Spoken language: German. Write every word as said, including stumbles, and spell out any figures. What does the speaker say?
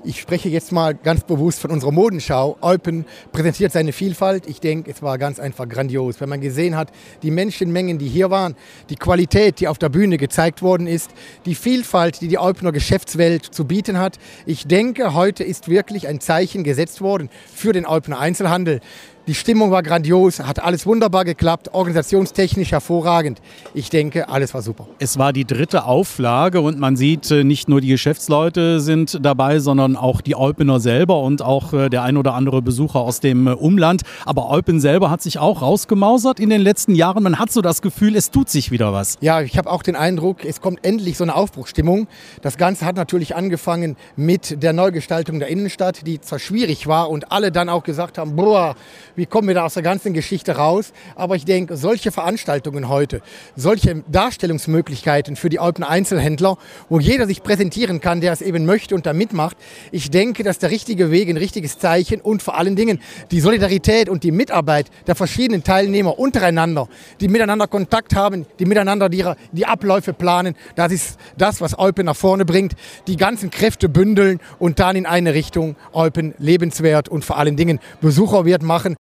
Ich spreche jetzt mal ganz bewusst von unserer Modenschau. Eupen präsentiert seine Vielfalt. Ich denke, es war ganz einfach grandios. Wenn man gesehen hat, die Menschenmengen, die hier waren, die Qualität, die auf der Bühne gezeigt worden ist, die Vielfalt, die die Eupener Geschäftswelt zu bieten hat. Ich denke, heute ist wirklich ein Zeichen gesetzt worden für den Eupener Einzelhandel. Die Stimmung war grandios, hat alles wunderbar geklappt, organisationstechnisch hervorragend. Ich denke, alles war super. Es war die dritte Auflage und man sieht, nicht nur die Geschäftsleute sind dabei, sondern auch die Eupener selber und auch der ein oder andere Besucher aus dem Umland. Aber Eupen selber hat sich auch rausgemausert in den letzten Jahren. Man hat so das Gefühl, es tut sich wieder was. Ja, ich habe auch den Eindruck, es kommt endlich so eine Aufbruchsstimmung. Das Ganze hat natürlich angefangen mit der Neugestaltung der Innenstadt, die zwar schwierig war und alle dann auch gesagt haben, boah, wie kommen wir da aus der ganzen Geschichte raus? Aber ich denke, solche Veranstaltungen heute, solche Darstellungsmöglichkeiten für die Eupener Einzelhändler, wo jeder sich präsentieren kann, der es eben möchte und da mitmacht, ich denke, das ist der richtige Weg, ein richtiges Zeichen und vor allen Dingen die Solidarität und die Mitarbeit der verschiedenen Teilnehmer untereinander, die miteinander Kontakt haben, die miteinander die, die Abläufe planen. Das ist das, was Eupen nach vorne bringt. Die ganzen Kräfte bündeln und dann in eine Richtung Eupen lebenswert und vor allen Dingen besucherwert machen.